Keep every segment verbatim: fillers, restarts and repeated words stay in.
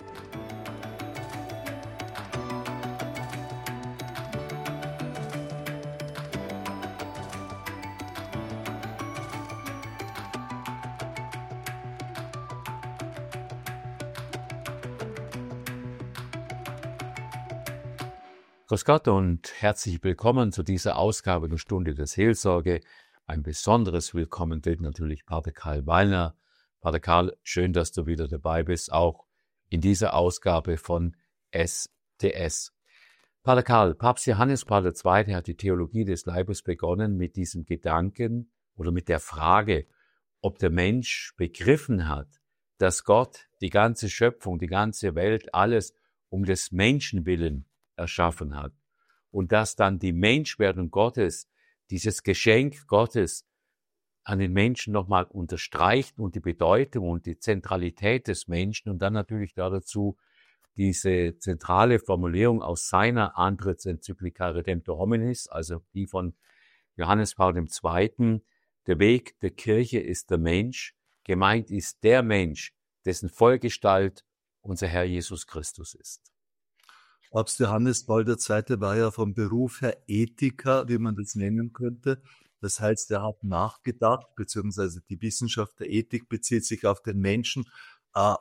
Grüß Gott und herzlich willkommen zu dieser Ausgabe der Stunde der Seelsorge. Ein besonderes Willkommen gilt natürlich Pater Karl Wallner. Pater Karl, schön, dass du wieder dabei bist, auch in dieser Ausgabe von S T S. Pater Karl, Papst Johannes Paul der Zweite hat die Theologie des Leibes begonnen mit diesem Gedanken oder mit der Frage, ob der Mensch begriffen hat, dass Gott die ganze Schöpfung, die ganze Welt, alles um des Menschen willen erschaffen hat und dass dann die Menschwerdung Gottes, dieses Geschenk Gottes an den Menschen nochmal unterstreicht und die Bedeutung und die Zentralität des Menschen und dann natürlich da dazu diese zentrale Formulierung aus seiner Antrittsenzyklika Redemptor Hominis, also die von Johannes Paul der Zweite, der Weg der Kirche ist der Mensch, gemeint ist der Mensch, dessen Vollgestalt unser Herr Jesus Christus ist. Papst Johannes Paul der Zweite war ja vom Beruf her Ethiker, wie man das nennen könnte. Das heißt, er hat nachgedacht, beziehungsweise die Wissenschaft der Ethik bezieht sich auf den Menschen äh,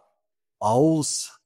aus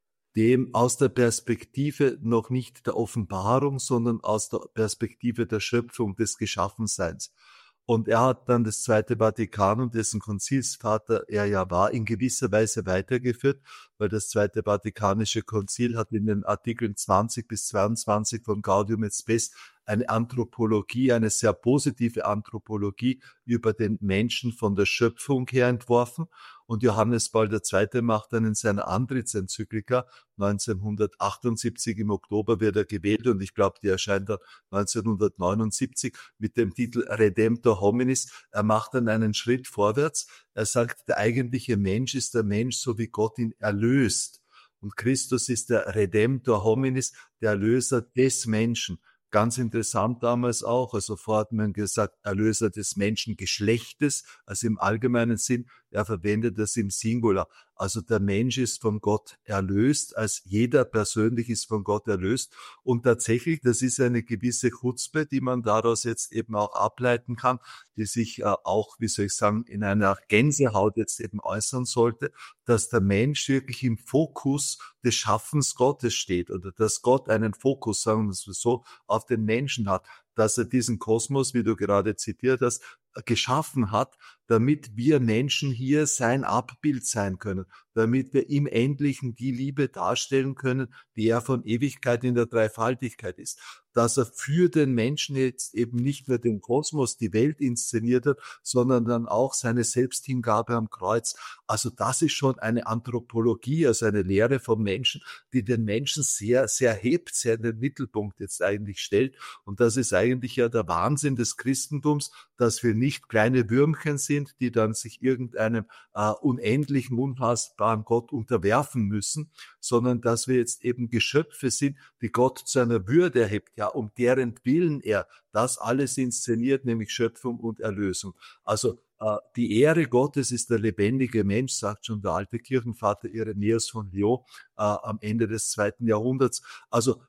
dem, aus der Perspektive noch nicht der Offenbarung, sondern aus der Perspektive der Schöpfung, des Geschaffenseins. Und er hat dann das Zweite Vatikanum, dessen Konzilsvater er ja war, in gewisser Weise weitergeführt, weil das Zweite Vatikanische Konzil hat in den Artikeln zwanzig bis zweiundzwanzig von Gaudium et Spes eine Anthropologie, eine sehr positive Anthropologie über den Menschen von der Schöpfung her entworfen. Und Johannes Paul der Zweite macht dann in seiner Antrittsenzyklika neunzehnhundertachtundsiebzig im Oktober wird er gewählt und ich glaube, die erscheint dann neunzehnhundertneunundsiebzig mit dem Titel Redemptor Hominis. Er macht dann einen Schritt vorwärts. Er sagt, der eigentliche Mensch ist der Mensch, so wie Gott ihn erlöst. Und Christus ist der Redemptor Hominis, der Erlöser des Menschen. Ganz interessant damals auch, also vorher hat man gesagt, Erlöser des Menschengeschlechtes, also im allgemeinen Sinn, er verwendet das im Singular. Also der Mensch ist von Gott erlöst, als jeder persönlich ist von Gott erlöst. Und tatsächlich, das ist eine gewisse Chutzpe, die man daraus jetzt eben auch ableiten kann, die sich äh, auch, wie soll ich sagen, in einer Gänsehaut jetzt eben äußern sollte, dass der Mensch wirklich im Fokus des Schaffens Gottes steht oder dass Gott einen Fokus, sagen wir es so, auf den Menschen hat, dass er diesen Kosmos, wie du gerade zitiert hast, geschaffen hat, damit wir Menschen hier sein Abbild sein können, damit wir im Endlichen die Liebe darstellen können, die er von Ewigkeit in der Dreifaltigkeit ist. Dass er für den Menschen jetzt eben nicht nur den Kosmos, die Welt inszeniert hat, sondern dann auch seine Selbsthingabe am Kreuz. Also das ist schon eine Anthropologie, also eine Lehre vom Menschen, die den Menschen sehr, sehr hebt, sehr in den Mittelpunkt jetzt eigentlich stellt. Und das ist eigentlich ja der Wahnsinn des Christentums, dass wir nicht kleine Würmchen sind, die dann sich irgendeinem äh, unendlichen, unfassbaren Gott unterwerfen müssen, sondern dass wir jetzt eben Geschöpfe sind, die Gott zu einer Würde erhebt, ja, um deren Willen er das alles inszeniert, nämlich Schöpfung und Erlösung. Also äh, die Ehre Gottes ist der lebendige Mensch, sagt schon der alte Kirchenvater Irenäus von Lyon äh, am Ende des zweiten Jahrhunderts. Also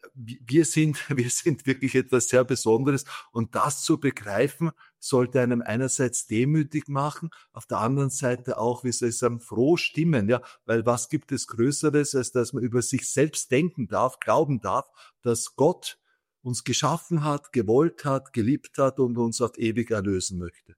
wir sind, wir sind wirklich etwas sehr Besonderes und das zu begreifen, sollte einem einerseits demütig machen, auf der anderen Seite auch, wie soll ich sagen, froh stimmen, ja, weil was gibt es Größeres, als dass man über sich selbst denken darf, glauben darf, dass Gott uns geschaffen hat, gewollt hat, geliebt hat und uns auf ewig erlösen möchte.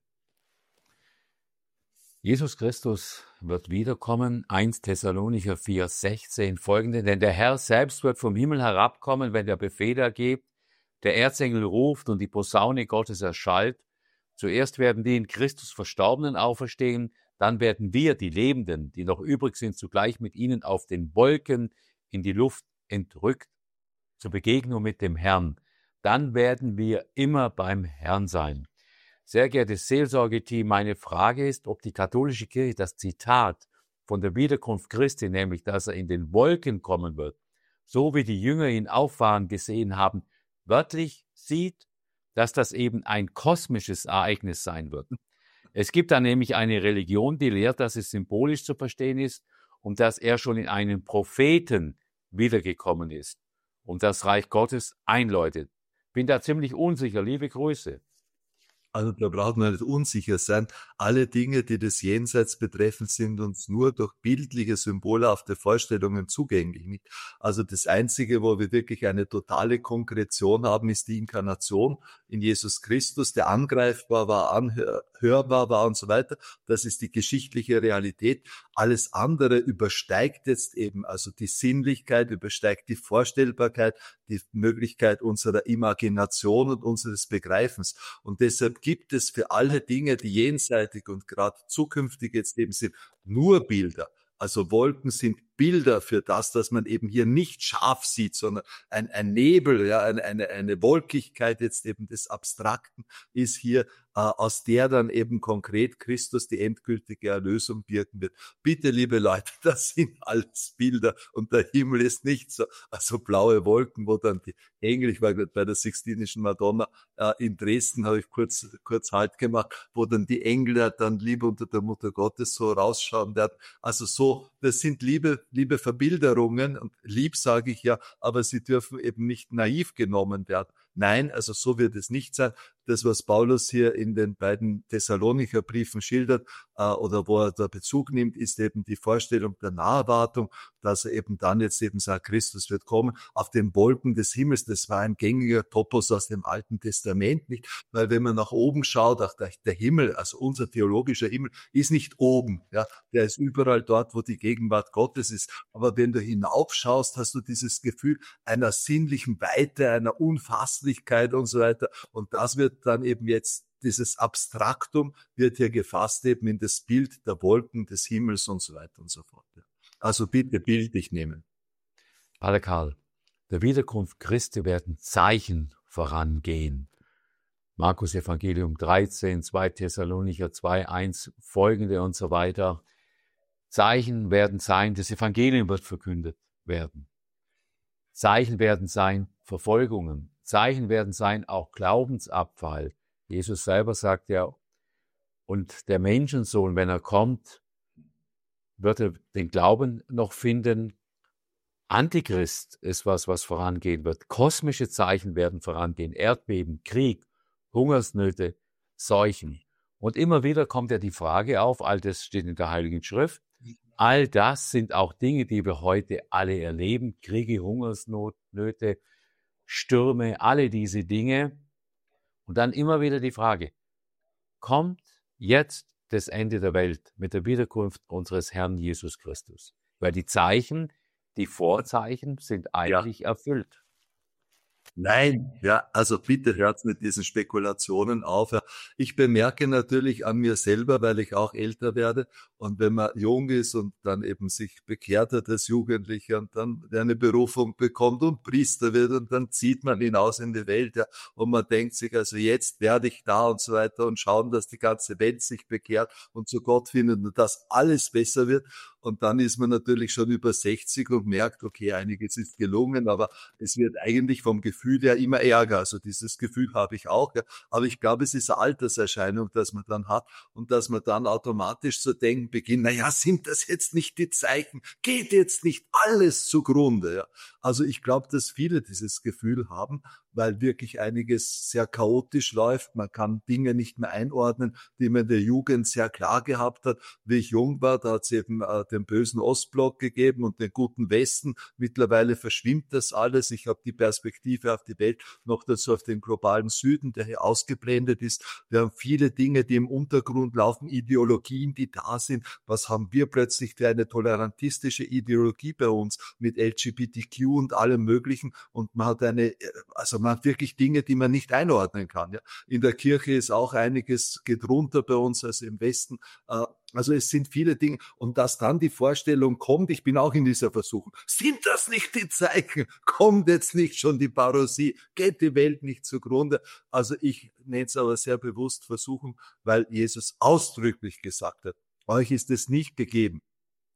Jesus Christus wird wiederkommen, eins Thessalonicher vier, sechzehn folgende, denn der Herr selbst wird vom Himmel herabkommen, wenn der Befehl ergebt, der Erzengel ruft und die Posaune Gottes erschallt. Zuerst werden die in Christus Verstorbenen auferstehen, dann werden wir, die Lebenden, die noch übrig sind, zugleich mit ihnen auf den Wolken in die Luft entrückt, zur Begegnung mit dem Herrn. Dann werden wir immer beim Herrn sein. Sehr geehrtes Seelsorgeteam, meine Frage ist, ob die katholische Kirche das Zitat von der Wiederkunft Christi, nämlich dass er in den Wolken kommen wird, so wie die Jünger ihn auffahren gesehen haben, wörtlich sieht, dass das eben ein kosmisches Ereignis sein wird. Es gibt da nämlich eine Religion, die lehrt, dass es symbolisch zu verstehen ist und dass er schon in einem Propheten wiedergekommen ist und das Reich Gottes einläutet. Bin da ziemlich unsicher. Liebe Grüße. Also da braucht man nicht unsicher sein. Alle Dinge, die das Jenseits betreffen, sind uns nur durch bildliche, symbolhafte Vorstellungen zugänglich. Also das Einzige, wo wir wirklich eine totale Konkretion haben, ist die Inkarnation in Jesus Christus, der angreifbar war, anhörbar war und so weiter. Das ist die geschichtliche Realität. Alles andere übersteigt jetzt eben, also die Sinnlichkeit, übersteigt die Vorstellbarkeit, die Möglichkeit unserer Imagination und unseres Begreifens. Und deshalb gibt es für alle Dinge, die jenseitig und gerade zukünftig jetzt eben sind, nur Bilder. Also Wolken sind Bilder für das, dass man eben hier nicht scharf sieht, sondern ein, ein Nebel, ja, eine, eine, eine Wolkigkeit jetzt eben des Abstrakten ist hier, äh, aus der dann eben konkret Christus die endgültige Erlösung birgen wird. Bitte, liebe Leute, das sind alles Bilder und der Himmel ist nicht so, also blaue Wolken, wo dann die Engel, ich war gerade bei der Sixtinischen Madonna äh, in Dresden, habe ich kurz kurz Halt gemacht, wo dann die Engel dann lieb unter der Mutter Gottes so rausschauen werden. Also so, das sind liebe liebe Verbilderungen, und lieb sage ich ja, aber sie dürfen eben nicht naiv genommen werden. Nein, also so wird es nicht sein. Das, was Paulus hier in den beiden Thessalonicher Briefen schildert, äh, oder wo er da Bezug nimmt, ist eben die Vorstellung der Naherwartung, dass er eben dann jetzt eben sagt, Christus wird kommen auf den Wolken des Himmels. Das war ein gängiger Topos aus dem Alten Testament, nicht? Weil wenn man nach oben schaut, auch der, der Himmel, also unser theologischer Himmel, ist nicht oben, ja, der ist überall dort, wo die Gegenwart Gottes ist. Aber wenn du hinaufschaust, hast du dieses Gefühl einer sinnlichen Weite, einer Unfasslichkeit und so weiter. Und das wird dann eben jetzt, dieses Abstraktum wird hier gefasst eben in das Bild der Wolken, des Himmels und so weiter und so fort. Also bitte bildlich nehmen. Pater Karl, der Wiederkunft Christi werden Zeichen vorangehen. Markus Evangelium dreizehn, zwei Thessalonicher zwei, eins, folgende und so weiter. Zeichen werden sein, das Evangelium wird verkündet werden. Zeichen werden sein, Verfolgungen. Zeichen werden sein, auch Glaubensabfall. Jesus selber sagt ja, und der Menschensohn, wenn er kommt, wird er den Glauben noch finden. Antichrist ist was, was vorangehen wird. Kosmische Zeichen werden vorangehen. Erdbeben, Krieg, Hungersnöte, Seuchen. Und immer wieder kommt ja die Frage auf, all das steht in der Heiligen Schrift, all das sind auch Dinge, die wir heute alle erleben. Kriege, Hungersnöte, Stürme, alle diese Dinge. Und dann immer wieder die Frage, kommt jetzt das Ende der Welt mit der Wiederkunft unseres Herrn Jesus Christus? Weil die Zeichen, die Vorzeichen sind eigentlich ja erfüllt. Nein, ja, also bitte hört mit diesen Spekulationen auf. Ich bemerke natürlich an mir selber, weil ich auch älter werde, und wenn man jung ist und dann eben sich bekehrt hat als Jugendlicher und dann eine Berufung bekommt und Priester wird und dann zieht man hinaus in die Welt, ja, und man denkt sich, also jetzt werde ich da und so weiter und schauen, dass die ganze Welt sich bekehrt und zu Gott findet und dass alles besser wird. Und dann ist man natürlich schon über sechzig und merkt, okay, einiges ist gelungen, aber es wird eigentlich vom Gefühl her immer ärger. Also dieses Gefühl habe ich auch. Ja. Aber ich glaube, es ist eine Alterserscheinung, dass man dann hat und dass man dann automatisch zu denken beginnt, naja, sind das jetzt nicht die Zeichen? Geht jetzt nicht alles zugrunde? Ja. Also ich glaube, dass viele dieses Gefühl haben, weil wirklich einiges sehr chaotisch läuft. Man kann Dinge nicht mehr einordnen, die man in der Jugend sehr klar gehabt hat. Wie ich jung war, da hat es eben äh, den bösen Ostblock gegeben und den guten Westen. Mittlerweile verschwimmt das alles. Ich habe die Perspektive auf die Welt noch dazu auf den globalen Süden, der hier ausgeblendet ist. Wir haben viele Dinge, die im Untergrund laufen, Ideologien, die da sind. Was haben wir plötzlich für eine tolerantistische Ideologie bei uns mit L G B T Q und allem Möglichen? Und man hat eine, also man hat wirklich Dinge, die man nicht einordnen kann. Ja. In der Kirche ist auch einiges geht runter bei uns, also im Westen. Also es sind viele Dinge. Und dass dann die Vorstellung kommt, ich bin auch in dieser Versuchung, sind das nicht die Zeichen? Kommt jetzt nicht schon die Parousie? Geht die Welt nicht zugrunde? Also ich nenne es aber sehr bewusst Versuchung, weil Jesus ausdrücklich gesagt hat, euch ist es nicht gegeben,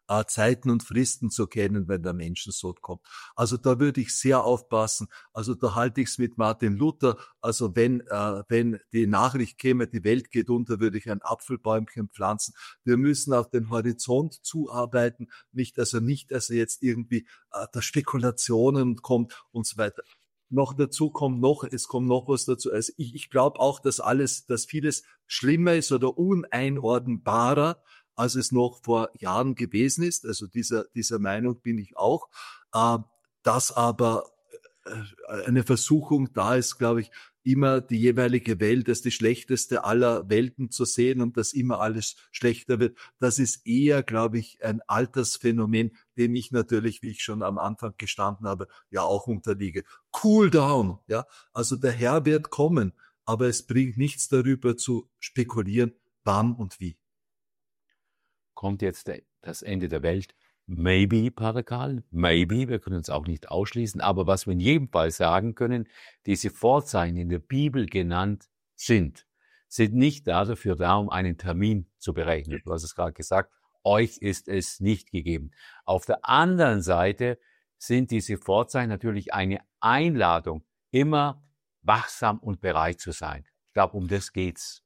äh, Zeiten und Fristen zu kennen, wenn der Menschensohn kommt. Also da würde ich sehr aufpassen. Also da halte ich es mit Martin Luther. Also wenn, äh, wenn die Nachricht käme, die Welt geht unter, würde ich ein Apfelbäumchen pflanzen. Wir müssen auf den Horizont zuarbeiten, nicht also nicht, also jetzt irgendwie äh, der Spekulationen kommt und so weiter. Noch dazu kommt noch, es kommt noch was dazu. Also ich, ich glaube auch, dass alles, dass vieles schlimmer ist oder uneinordnbarer, als es noch vor Jahren gewesen ist. Also dieser, dieser Meinung bin ich auch. Äh, dass aber äh, eine Versuchung da ist, glaube ich, immer die jeweilige Welt als die schlechteste aller Welten zu sehen und dass immer alles schlechter wird. Das ist eher, glaube ich, ein Altersphänomen, dem ich natürlich, wie ich schon am Anfang gestanden habe, ja auch unterliege. Cool down, ja. Also der Herr wird kommen, aber es bringt nichts darüber zu spekulieren, wann und wie. Kommt jetzt der, das Ende der Welt? Maybe, Pater Karl, maybe, wir können es auch nicht ausschließen, aber was wir in jedem Fall sagen können, diese Vorzeichen in der Bibel genannt sind, sind nicht dafür da, um einen Termin zu berechnen. Du hast es gerade gesagt, euch ist es nicht gegeben. Auf der anderen Seite sind diese Vorzeichen natürlich eine Einladung, immer wachsam und bereit zu sein. Ich glaube, um das geht's.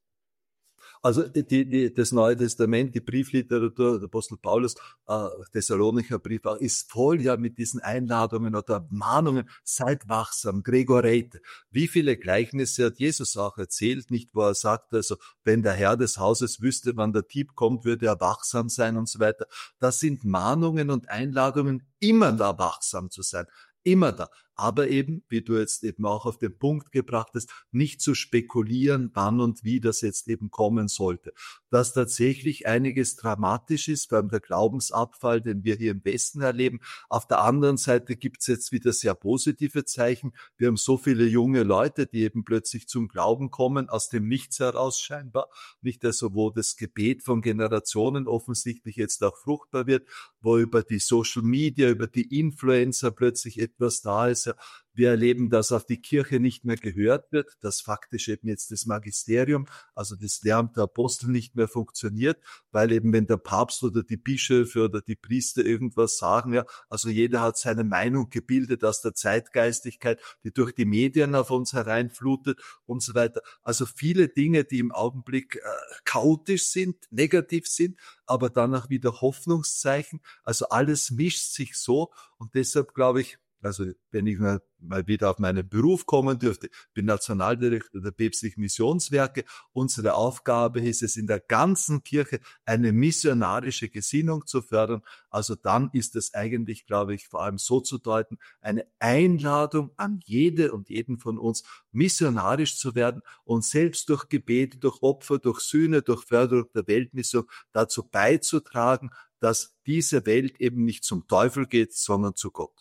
Also die, die, das Neue Testament, die Briefliteratur, der Apostel Paulus, äh, Thessalonicher Brief, auch, ist voll ja mit diesen Einladungen oder Mahnungen, seid wachsam, Gregorate. Wie viele Gleichnisse hat Jesus auch erzählt, nicht, wo er sagt, also wenn der Herr des Hauses wüsste, wann der Dieb kommt, würde er wachsam sein und so weiter. Das sind Mahnungen und Einladungen, immer da wachsam zu sein. Immer da. Aber eben, wie du jetzt eben auch auf den Punkt gebracht hast, nicht zu spekulieren, wann und wie das jetzt eben kommen sollte. Dass tatsächlich einiges dramatisch ist, vor allem der Glaubensabfall, den wir hier im Westen erleben. Auf der anderen Seite gibt es jetzt wieder sehr positive Zeichen. Wir haben so viele junge Leute, die eben plötzlich zum Glauben kommen, aus dem Nichts heraus scheinbar. Nicht also, wo das Gebet von Generationen offensichtlich jetzt auch fruchtbar wird, wo über die Social Media, über die Influencer plötzlich etwas da ist. Wir erleben, dass auf die Kirche nicht mehr gehört wird, dass faktisch eben jetzt das Magisterium, also das Lehramt der Apostel nicht mehr funktioniert, weil eben wenn der Papst oder die Bischöfe oder die Priester irgendwas sagen, ja, also jeder hat seine Meinung gebildet aus der Zeitgeistigkeit, die durch die Medien auf uns hereinflutet und so weiter. Also viele Dinge, die im Augenblick äh, chaotisch sind, negativ sind, aber danach wieder Hoffnungszeichen. Also alles mischt sich so und deshalb glaube ich, also wenn ich mal wieder auf meinen Beruf kommen dürfte, bin Nationaldirektor der Päpstlichen Missionswerke. Unsere Aufgabe ist es, in der ganzen Kirche eine missionarische Gesinnung zu fördern. Also dann ist es eigentlich, glaube ich, vor allem so zu deuten, eine Einladung an jede und jeden von uns, missionarisch zu werden und selbst durch Gebete, durch Opfer, durch Sühne, durch Förderung der Weltmission dazu beizutragen, dass diese Welt eben nicht zum Teufel geht, sondern zu Gott.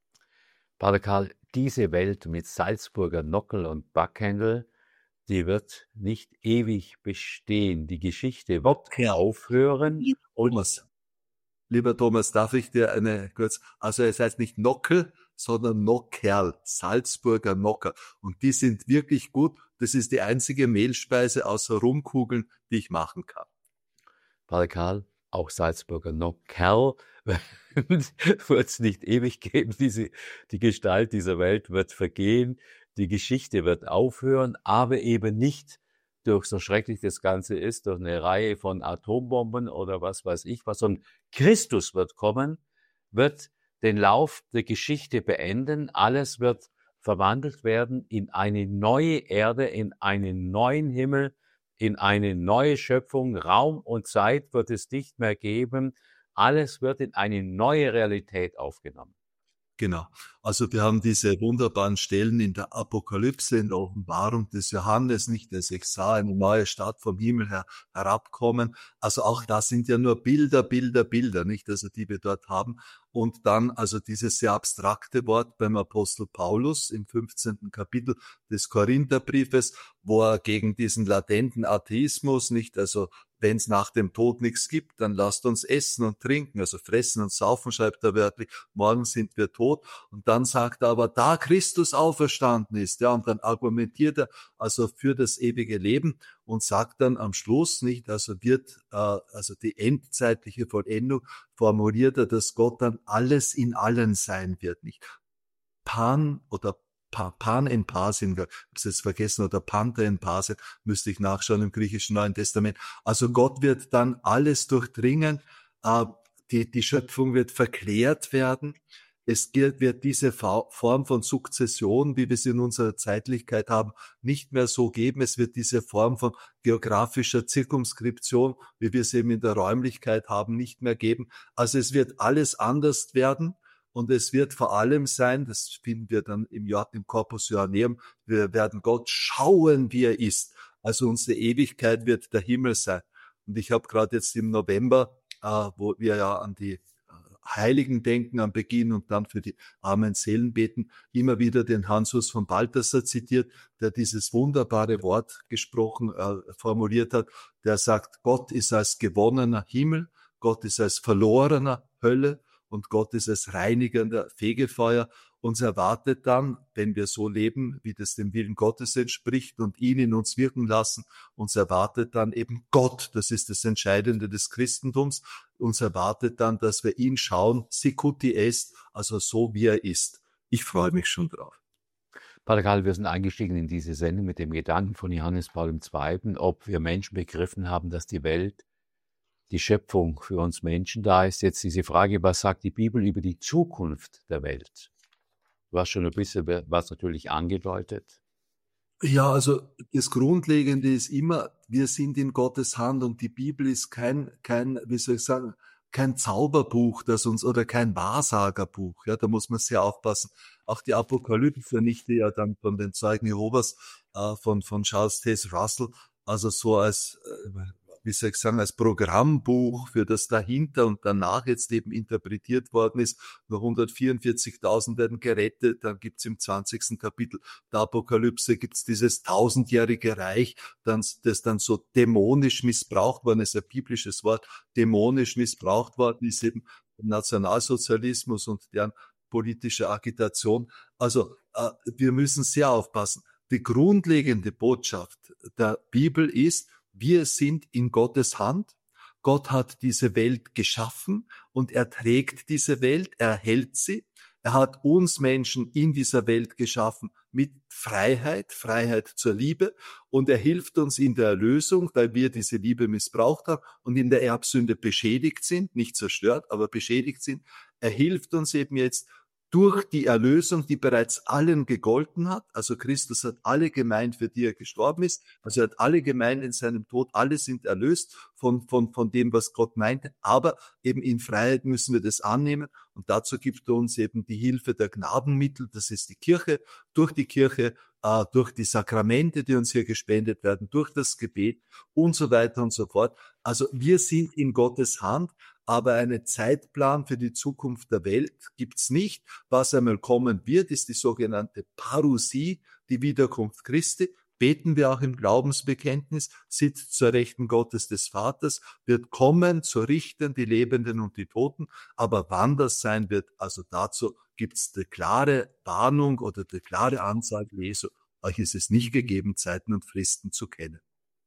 Pater Karl, diese Welt mit Salzburger Nockel und Backhändel, die wird nicht ewig bestehen. Die Geschichte wird Okay. aufhören. Und Thomas, lieber Thomas, darf ich dir eine kurz, also es heißt nicht Nockel, sondern Nockerl, Salzburger Nocker. Und die sind wirklich gut. Das ist die einzige Mehlspeise außer Rumkugeln, die ich machen kann. Pater Karl, auch Salzburger Nockerl wird es nicht ewig geben. Diese, die Gestalt dieser Welt wird vergehen, die Geschichte wird aufhören, aber eben nicht durch, so schrecklich das Ganze ist, durch eine Reihe von Atombomben oder was weiß ich was, sondern Christus wird kommen, wird den Lauf der Geschichte beenden, alles wird verwandelt werden in eine neue Erde, in einen neuen Himmel, in eine neue Schöpfung. Raum und Zeit wird es nicht mehr geben. Alles wird in eine neue Realität aufgenommen. Genau. Also wir haben diese wunderbaren Stellen in der Apokalypse, in der Offenbarung des Johannes, nicht, dass ich sah eine neue Stadt vom Himmel her herabkommen. Also auch das sind ja nur Bilder, Bilder, Bilder, nicht, also die wir dort haben. Und dann also dieses sehr abstrakte Wort beim Apostel Paulus im fünfzehnten Kapitel des Korintherbriefes, wo er gegen diesen latenten Atheismus, nicht, also wenn es nach dem Tod nichts gibt, dann lasst uns essen und trinken, also fressen und saufen, schreibt er wörtlich, morgen sind wir tot. Und dann sagt er aber, da Christus auferstanden ist, ja, und dann argumentiert er also für das ewige Leben und sagt dann am Schluss, nicht, also wird, äh, also die endzeitliche Vollendung, formuliert er, dass Gott dann alles in allen sein wird, nicht? Pan oder Pan en Pasin, ich habe es jetzt vergessen, oder Panther en Pasin, müsste ich nachschauen im griechischen Neuen Testament. Also Gott wird dann alles durchdringen, äh, die, die Schöpfung wird verklärt werden. Es wird diese Form von Sukzession, wie wir sie in unserer Zeitlichkeit haben, nicht mehr so geben. Es wird diese Form von geografischer Zirkumskription, wie wir sie eben in der Räumlichkeit haben, nicht mehr geben. Also es wird alles anders werden. Und es wird vor allem sein, das finden wir dann im, im Corpus Johanneum, wir werden Gott schauen, wie er ist. Also unsere Ewigkeit wird der Himmel sein. Und ich habe gerade jetzt im November, äh, wo wir ja an die Heiligen denken am Beginn und dann für die armen Seelen beten, immer wieder den Hansus von Balthasar zitiert, der dieses wunderbare Wort gesprochen, äh, formuliert hat, der sagt, Gott ist als gewonnener Himmel, Gott ist als verlorener Hölle, und Gott ist als reinigender Fegefeuer. Uns erwartet dann, wenn wir so leben, wie das dem Willen Gottes entspricht und ihn in uns wirken lassen, uns erwartet dann eben Gott. Das ist das Entscheidende des Christentums. Uns erwartet dann, dass wir ihn schauen, sicuti est, also so wie er ist. Ich freue mich schon drauf. Pater Karl, wir sind eingestiegen in diese Sendung mit dem Gedanken von Johannes Paul der Zweite., ob wir Menschen begriffen haben, dass die Welt, die Schöpfung für uns Menschen da ist. Jetzt diese Frage, was sagt die Bibel über die Zukunft der Welt? Du hast schon ein bisschen was natürlich angedeutet. Ja, also das Grundlegende ist immer, wir sind in Gottes Hand und die Bibel ist kein, kein, wie soll ich sagen, kein Zauberbuch, das uns, oder kein Wahrsagerbuch. Ja, da muss man sehr aufpassen. Auch die Apokalypse, nicht die ja dann von den Zeugen Jehovas, äh, von, von Charles Taze Russell, also so als, äh, wie soll ich sagen, als Programmbuch für das dahinter und danach jetzt eben interpretiert worden ist. Nur hundertvierundvierzigtausend werden gerettet, dann gibt's im zwanzigsten Kapitel der Apokalypse gibt's dieses tausendjährige Reich, dann, das dann so dämonisch missbraucht worden ist, ein biblisches Wort, dämonisch missbraucht worden ist eben Nationalsozialismus und deren politische Agitation. Also äh, wir müssen sehr aufpassen. Die grundlegende Botschaft der Bibel ist, wir sind in Gottes Hand. Gott hat diese Welt geschaffen und er trägt diese Welt, er hält sie. Er hat uns Menschen in dieser Welt geschaffen mit Freiheit, Freiheit zur Liebe, und er hilft uns in der Erlösung, weil wir diese Liebe missbraucht haben und in der Erbsünde beschädigt sind, nicht zerstört, aber beschädigt sind. Er hilft uns eben jetzt durch die Erlösung, die bereits allen gegolten hat. Also Christus hat alle gemeint, für die er gestorben ist. Also er hat alle gemeint in seinem Tod. Alle sind erlöst von, von, von dem, was Gott meinte. Aber eben in Freiheit müssen wir das annehmen. Und dazu gibt er uns eben die Hilfe der Gnadenmittel. Das ist die Kirche. Durch die Kirche, äh, durch die Sakramente, die uns hier gespendet werden, durch das Gebet und so weiter und so fort. Also wir sind in Gottes Hand. Aber einen Zeitplan für die Zukunft der Welt gibt's nicht. Was einmal kommen wird, ist die sogenannte Parousie, die Wiederkunft Christi. Beten wir auch im Glaubensbekenntnis, sitzt zur Rechten Gottes des Vaters, wird kommen zu richten die Lebenden und die Toten. Aber wann das sein wird, also dazu gibt's die klare Warnung oder die klare Ansage Jesu. Euch ist es nicht gegeben, Zeiten und Fristen zu kennen.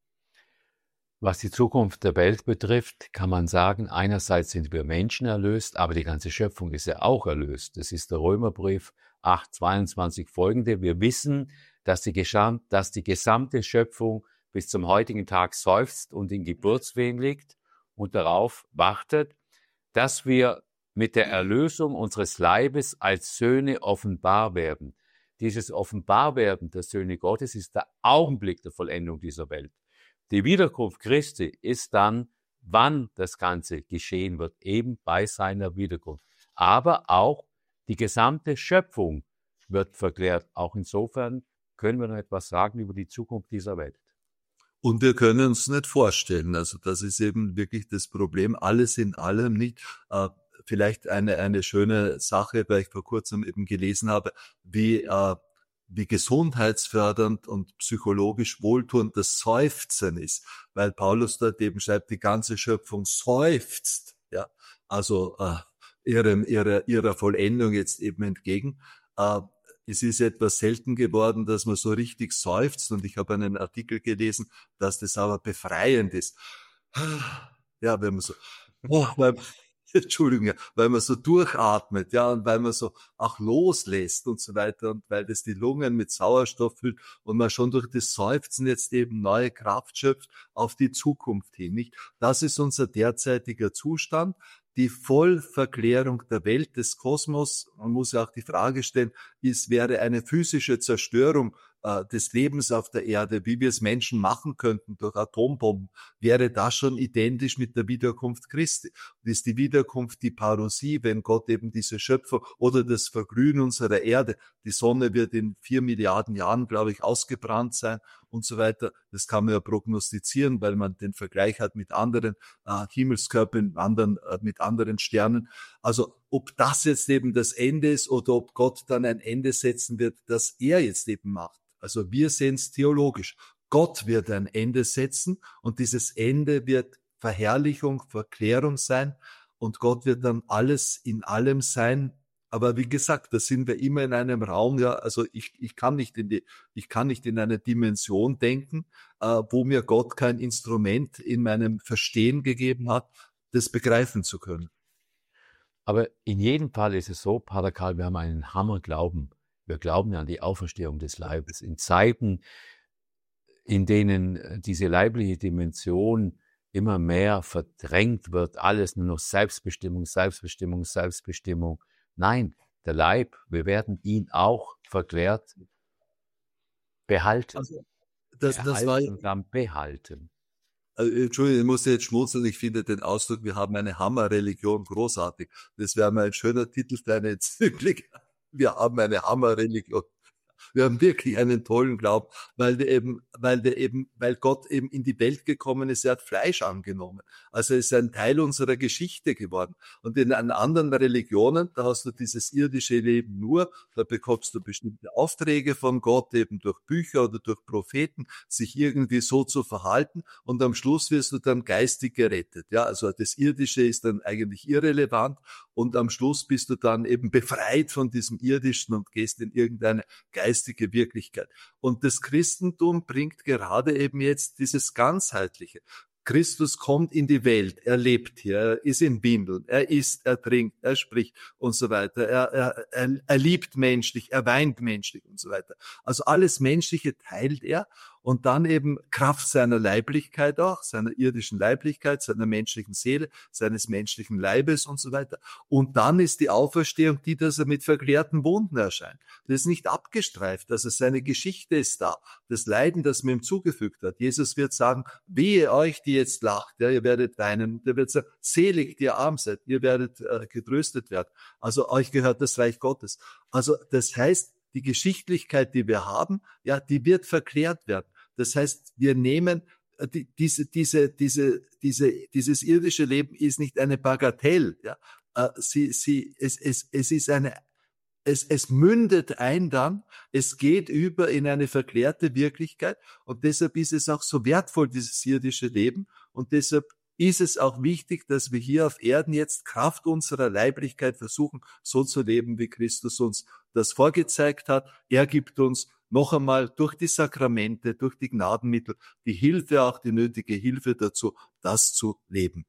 Was die Zukunft der Welt betrifft, kann man sagen, einerseits sind wir Menschen erlöst, aber die ganze Schöpfung ist ja auch erlöst. Das ist der Römerbrief acht, zweiundzwanzig folgende. Wir wissen, dass die, dass die gesamte Schöpfung bis zum heutigen Tag seufzt und in Geburtswehen liegt und darauf wartet, dass wir mit der Erlösung unseres Leibes als Söhne offenbar werden. Dieses Offenbarwerden der Söhne Gottes ist der Augenblick der Vollendung dieser Welt. Die Wiederkunft Christi ist dann, wann das Ganze geschehen wird, eben bei seiner Wiederkunft. Aber auch die gesamte Schöpfung wird verklärt. Auch insofern können wir noch etwas sagen über die Zukunft dieser Welt. Und wir können uns nicht vorstellen, also das ist eben wirklich das Problem, alles in allem nicht. Äh, vielleicht eine eine schöne Sache, weil ich vor kurzem eben gelesen habe, wie äh, wie gesundheitsfördernd und psychologisch wohltuend das Seufzen ist, weil Paulus dort eben schreibt, die ganze Schöpfung seufzt, ja, also äh, ihrem, ihrer, ihrer Vollendung jetzt eben entgegen. Äh, es ist etwas selten geworden, dass man so richtig seufzt, und ich habe einen Artikel gelesen, dass das aber befreiend ist. Ja, wenn man so, oh, weil, Entschuldigung, ja, weil man so durchatmet, ja, und weil man so auch loslässt und so weiter, und weil das die Lungen mit Sauerstoff füllt und man schon durch das Seufzen jetzt eben neue Kraft schöpft auf die Zukunft hin, nicht? Das ist unser derzeitiger Zustand. Die Vollverklärung der Welt, des Kosmos, man muss ja auch die Frage stellen, ist, wäre eine physische Zerstörung äh, des Lebens auf der Erde, wie wir es Menschen machen könnten durch Atombomben, wäre das schon identisch mit der Wiederkunft Christi. Und ist die Wiederkunft die Parousie, wenn Gott eben diese Schöpfung oder das Verglühen unserer Erde, die Sonne wird in vier Milliarden Jahren, glaube ich, ausgebrannt sein und so weiter. Das kann man ja prognostizieren, weil man den Vergleich hat mit anderen äh, Himmelskörpern, anderen, äh, mit anderen Sternen. Also ob das jetzt eben das Ende ist oder ob Gott dann ein Ende setzen wird, das er jetzt eben macht. Also wir sehen es theologisch. Gott wird ein Ende setzen, und dieses Ende wird Verherrlichung, Verklärung sein, und Gott wird dann alles in allem sein. Aber wie gesagt, da sind wir immer in einem Raum, ja, also ich, ich kann nicht in die, ich kann nicht in eine Dimension denken, äh, wo mir Gott kein Instrument in meinem Verstehen gegeben hat, das begreifen zu können. Aber in jedem Fall ist es so, Pater Karl, wir haben einen Hammerglauben. Wir glauben an die Auferstehung des Leibes. In Zeiten, in denen diese leibliche Dimension immer mehr verdrängt wird, alles nur noch Selbstbestimmung, Selbstbestimmung, Selbstbestimmung. Nein, der Leib, wir werden ihn auch verklärt behalten. Also, das, das war und dann behalten. Also, Entschuldigung, ich muss jetzt schmunzeln, ich finde den Ausdruck, wir haben eine Hammerreligion, großartig. Das wäre mal ein schöner Titel für eine Enzyklik. Wir haben eine Hammerreligion. Wir haben wirklich einen tollen Glauben, weil der eben, weil der eben, weil Gott eben in die Welt gekommen ist, er hat Fleisch angenommen. Also er ist ein Teil unserer Geschichte geworden. Und in anderen Religionen, da hast du dieses irdische Leben nur, da bekommst du bestimmte Aufträge von Gott, eben durch Bücher oder durch Propheten, sich irgendwie so zu verhalten, und am Schluss wirst du dann geistig gerettet. Ja, also das Irdische ist dann eigentlich irrelevant, und am Schluss bist du dann eben befreit von diesem Irdischen und gehst in irgendeine geistige Wirklichkeit. Und das Christentum bringt gerade eben jetzt dieses Ganzheitliche. Christus kommt in die Welt, er lebt hier, er ist in Windeln, er isst, er trinkt, er spricht und so weiter. Er, er, er, er liebt menschlich, er weint menschlich und so weiter. Also alles Menschliche teilt er, und dann eben Kraft seiner Leiblichkeit auch, seiner irdischen Leiblichkeit, seiner menschlichen Seele, seines menschlichen Leibes und so weiter. Und dann ist die Auferstehung die, dass er mit verklärten Wunden erscheint. Das ist nicht abgestreift, also seine Geschichte ist da. Das Leiden, das man ihm zugefügt hat. Jesus wird sagen, wehe euch, die jetzt lacht, ja, ihr werdet weinen. Der wird sagen, selig, die ihr arm seid, ihr werdet äh, getröstet werden. Also euch gehört das Reich Gottes. Also das heißt, die Geschichtlichkeit, die wir haben, ja, die wird verklärt werden. Das heißt, wir nehmen äh, die, diese, diese, diese, diese, dieses irdische Leben ist nicht eine Bagatelle. Ja, äh, sie, sie, es, es, es ist eine, es, es mündet ein dann, es geht über in eine verklärte Wirklichkeit, und deshalb ist es auch so wertvoll, dieses irdische Leben, und deshalb ist es auch wichtig, dass wir hier auf Erden jetzt Kraft unserer Leiblichkeit versuchen, so zu leben, wie Christus uns das vorgezeigt hat. Er gibt uns noch einmal durch die Sakramente, durch die Gnadenmittel die Hilfe, auch die nötige Hilfe dazu, das zu leben.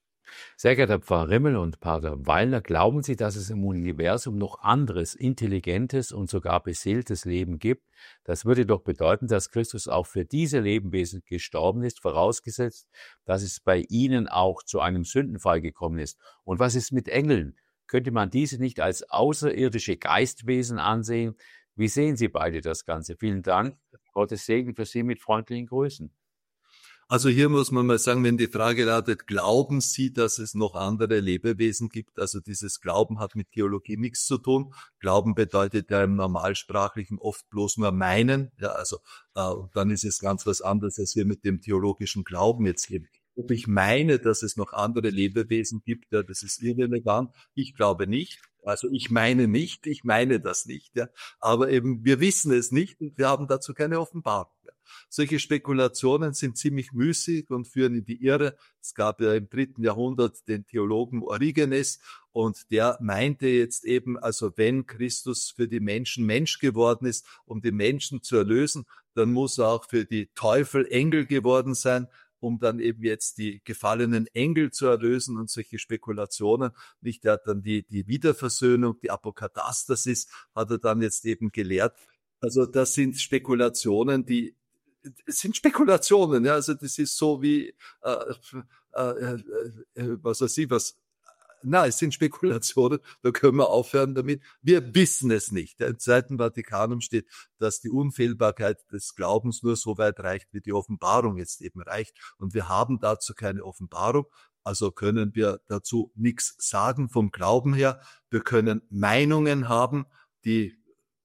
Sehr geehrter Pfarrer Rimmel und Pater Weilner, glauben Sie, dass es im Universum noch anderes, intelligentes und sogar beseeltes Leben gibt? Das würde doch bedeuten, dass Christus auch für diese Lebewesen gestorben ist, vorausgesetzt, dass es bei ihnen auch zu einem Sündenfall gekommen ist. Und was ist mit Engeln? Könnte man diese nicht als außerirdische Geistwesen ansehen? Wie sehen Sie beide das Ganze? Vielen Dank. Gottes Segen für Sie mit freundlichen Grüßen. Also hier muss man mal sagen, wenn die Frage lautet, glauben Sie, dass es noch andere Lebewesen gibt? Also dieses Glauben hat mit Theologie nichts zu tun. Glauben bedeutet ja im Normalsprachlichen oft bloß nur meinen. Ja, also äh, dann ist es ganz was anderes, als wir mit dem theologischen Glauben jetzt eben Ob ich meine, dass es noch andere Lebewesen gibt, ja, das ist irrelevant. Ich glaube nicht. Also ich meine nicht, ich meine das nicht. Ja. Aber eben, wir wissen es nicht und wir haben dazu keine Offenbarung. Ja. Solche Spekulationen sind ziemlich müßig und führen in die Irre. Es gab ja im dritten Jahrhundert den Theologen Origenes und der meinte jetzt eben, also wenn Christus für die Menschen Mensch geworden ist, um die Menschen zu erlösen, dann muss er auch für die Teufel Engel geworden sein, um dann eben jetzt die gefallenen Engel zu erlösen und solche Spekulationen. Nicht, er hat dann die, die Wiederversöhnung, die Apokatastasis, hat er dann jetzt eben gelehrt. Also das sind Spekulationen, die, es sind Spekulationen, ja, also das ist so wie, äh, äh, äh, was weiß ich, was, na, es sind Spekulationen, da können wir aufhören damit. Wir wissen es nicht. Im Zweiten Vatikanum steht, dass die Unfehlbarkeit des Glaubens nur so weit reicht, wie die Offenbarung jetzt eben reicht. Und wir haben dazu keine Offenbarung, also können wir dazu nichts sagen vom Glauben her. Wir können Meinungen haben, die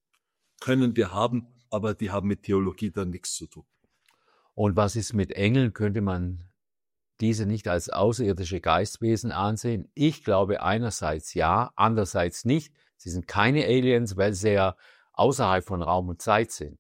können wir haben, aber die haben mit Theologie dann nichts zu tun. Und was ist mit Engeln? Könnte man diese nicht als außerirdische Geistwesen ansehen? Ich glaube einerseits ja, andererseits nicht. Sie sind keine Aliens, weil sie ja außerhalb von Raum und Zeit sind.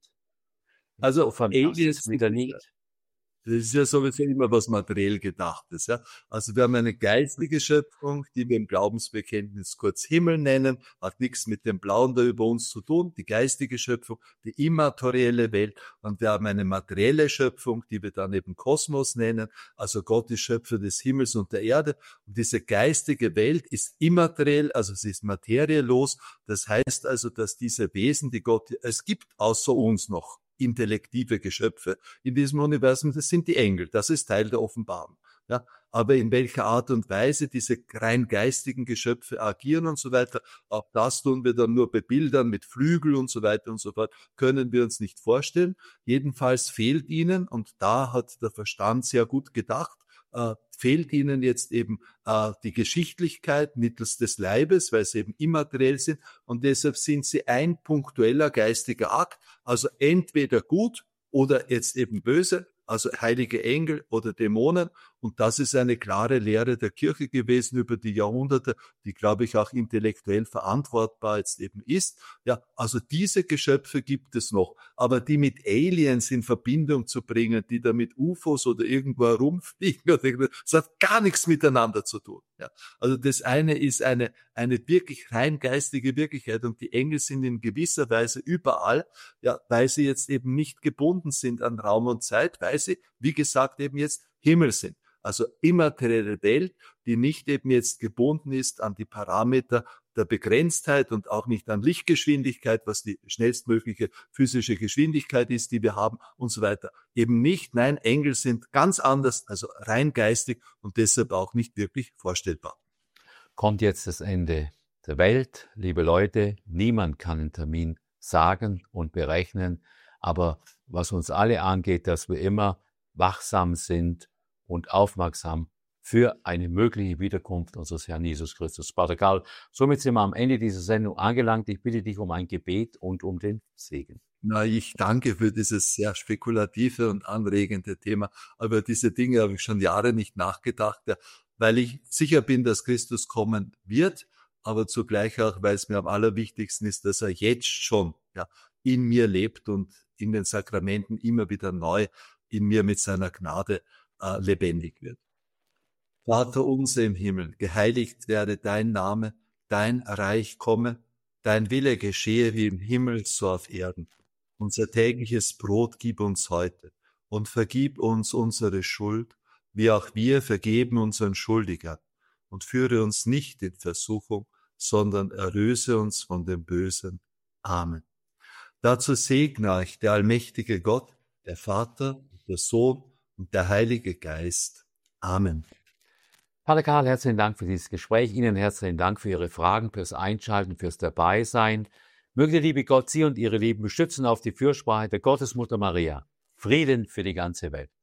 Also Insofern Aliens passt wieder nicht. Das ist ja sowieso immer was materiell Gedachtes, ja. Also wir haben eine geistige Schöpfung, die wir im Glaubensbekenntnis kurz Himmel nennen, hat nichts mit dem Blauen da über uns zu tun, die geistige Schöpfung, die immaterielle Welt. Und wir haben eine materielle Schöpfung, die wir dann eben Kosmos nennen. Also Gott ist Schöpfer des Himmels und der Erde. Und diese geistige Welt ist immateriell, also sie ist materielos. Das heißt also, dass diese Wesen, die Gott, es gibt außer uns noch intellektive Geschöpfe in diesem Universum, das sind die Engel, das ist Teil der Offenbarung. Ja, aber in welcher Art und Weise diese rein geistigen Geschöpfe agieren und so weiter, auch das tun wir dann nur bebildern mit Flügel und so weiter und so fort, können wir uns nicht vorstellen. Jedenfalls fehlt ihnen, und da hat der Verstand sehr gut gedacht, äh, fehlt ihnen jetzt eben äh, die Geschichtlichkeit mittels des Leibes, weil sie eben immateriell sind, und deshalb sind sie ein punktueller geistiger Akt, also entweder gut oder jetzt eben böse, also heilige Engel oder Dämonen. Und das ist eine klare Lehre der Kirche gewesen über die Jahrhunderte, die, glaube ich, auch intellektuell verantwortbar jetzt eben ist. Ja, also diese Geschöpfe gibt es noch. Aber die mit Aliens in Verbindung zu bringen, die da mit U F Os oder irgendwo herumfliegen, das hat gar nichts miteinander zu tun. Ja, also das eine ist eine, eine wirklich rein geistige Wirklichkeit, und die Engel sind in gewisser Weise überall, ja, weil sie jetzt eben nicht gebunden sind an Raum und Zeit, weil sie, wie gesagt, eben jetzt Himmel sind. Also immaterielle Welt, die nicht eben jetzt gebunden ist an die Parameter der Begrenztheit und auch nicht an Lichtgeschwindigkeit, was die schnellstmögliche physische Geschwindigkeit ist, die wir haben und so weiter. Eben nicht, nein, Engel sind ganz anders, also rein geistig und deshalb auch nicht wirklich vorstellbar. Kommt jetzt das Ende der Welt, liebe Leute, niemand kann einen Termin sagen und berechnen, aber was uns alle angeht, dass wir immer wachsam sind und aufmerksam für eine mögliche Wiederkunft unseres Herrn Jesus Christus. Pater Karl, somit sind wir am Ende dieser Sendung angelangt. Ich bitte dich um ein Gebet und um den Segen. Na, ich danke für dieses sehr spekulative und anregende Thema. Aber diese Dinge habe ich schon Jahre nicht nachgedacht, ja, weil ich sicher bin, dass Christus kommen wird, aber zugleich auch, weil es mir am allerwichtigsten ist, dass er jetzt schon ja, in mir lebt und in den Sakramenten immer wieder neu in mir mit seiner Gnade äh, lebendig wird. Vater unser im Himmel, geheiligt werde dein Name, dein Reich komme, dein Wille geschehe wie im Himmel, so auf Erden. Unser tägliches Brot gib uns heute und vergib uns unsere Schuld, wie auch wir vergeben unseren Schuldigern. Und führe uns nicht in Versuchung, sondern erlöse uns von dem Bösen. Amen. Dazu segne euch der allmächtige Gott, der Vater, der Sohn und der Heilige Geist. Amen. Pater Karl, herzlichen Dank für dieses Gespräch. Ihnen herzlichen Dank für Ihre Fragen, fürs Einschalten, fürs Dabeisein. Möge der liebe Gott Sie und Ihre Lieben beschützen auf die Fürsprache der Gottesmutter Maria. Frieden für die ganze Welt.